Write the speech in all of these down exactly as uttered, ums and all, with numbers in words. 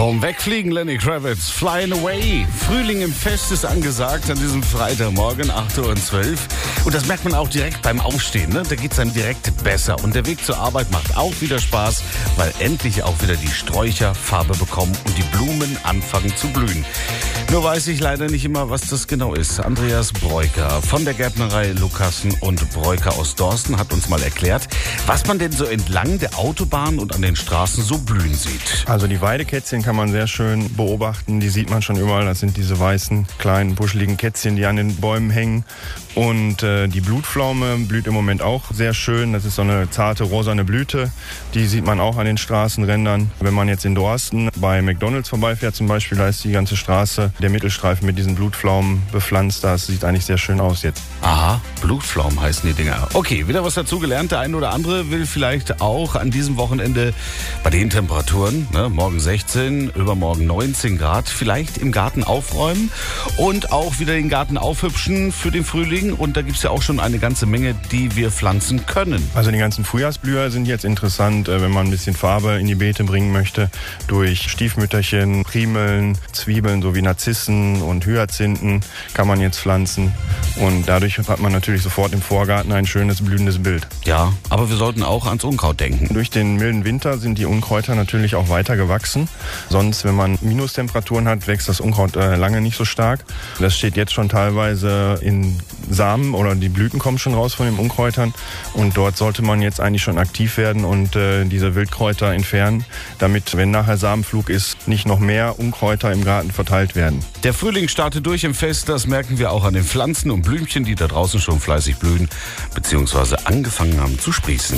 Vom Wegfliegen Lenny Kravitz, Flying Away. Frühling im Fest ist angesagt an diesem Freitagmorgen, acht Uhr zwölf. Und das merkt man auch direkt beim Aufstehen, ne? Da geht es einem direkt besser. Und der Weg zur Arbeit macht auch wieder Spaß, weil endlich auch wieder die Sträucher Farbe bekommen und die Blumen anfangen zu blühen. Nur weiß ich leider nicht immer, was das genau ist. Andreas Breuker von der Gärtnerei Lukassen und Breuker aus Dorsten hat uns mal erklärt, was man denn so entlang der Autobahn und an den Straßen so blühen sieht. Also die Weidekätzchen kann man sehr schön beobachten. Die sieht man schon überall. Das sind diese weißen, kleinen, buscheligen Kätzchen, die an den Bäumen hängen. Und äh, die Blutpflaume blüht im Moment auch sehr schön. Das ist so eine zarte, rosane Blüte. Die sieht man auch an den Straßenrändern. Wenn man jetzt in Dorsten bei McDonald's vorbeifährt zum Beispiel, da ist die ganze Straße, der Mittelstreifen mit diesen Blutpflaumen bepflanzt. Das sieht eigentlich sehr schön aus jetzt. Aha, Blutpflaumen heißen die Dinger. Okay, wieder was dazugelernt. Der eine oder andere will vielleicht auch an diesem Wochenende bei den Temperaturen, ne, morgen sechzehn, übermorgen neunzehn Grad, vielleicht im Garten aufräumen und auch wieder den Garten aufhübschen für den Frühling. Und da gibt es ja auch schon eine ganze Menge, die wir pflanzen können. Also die ganzen Frühjahrsblüher sind jetzt interessant, wenn man ein bisschen Farbe in die Beete bringen möchte. Durch Stiefmütterchen, Primeln, Zwiebeln sowie Narzissen und Hyazinthen kann man jetzt pflanzen. Und dadurch hat man natürlich sofort im Vorgarten ein schönes blühendes Bild. Ja, aber wir sollten auch ans Unkraut denken. Durch den milden Winter sind die Unkräuter natürlich auch weiter gewachsen. Sonst, wenn man Minustemperaturen hat, wächst das Unkraut äh, lange nicht so stark. Das steht jetzt schon teilweise in Samen oder die Blüten kommen schon raus von den Unkräutern. Und dort sollte man jetzt eigentlich schon aktiv werden und äh, diese Wildkräuter entfernen, damit, wenn nachher Samenflug ist, nicht noch mehr Unkräuter im Garten verteilt werden. Der Frühling startet durch im Fest, das merken wir auch an den Pflanzen und Blümchen, die da draußen schon fleißig blühen bzw. angefangen haben zu sprießen.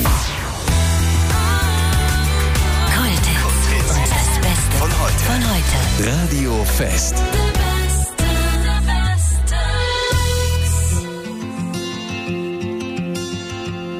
Kulthits. Das Beste von heute. Von heute. Radio Fest.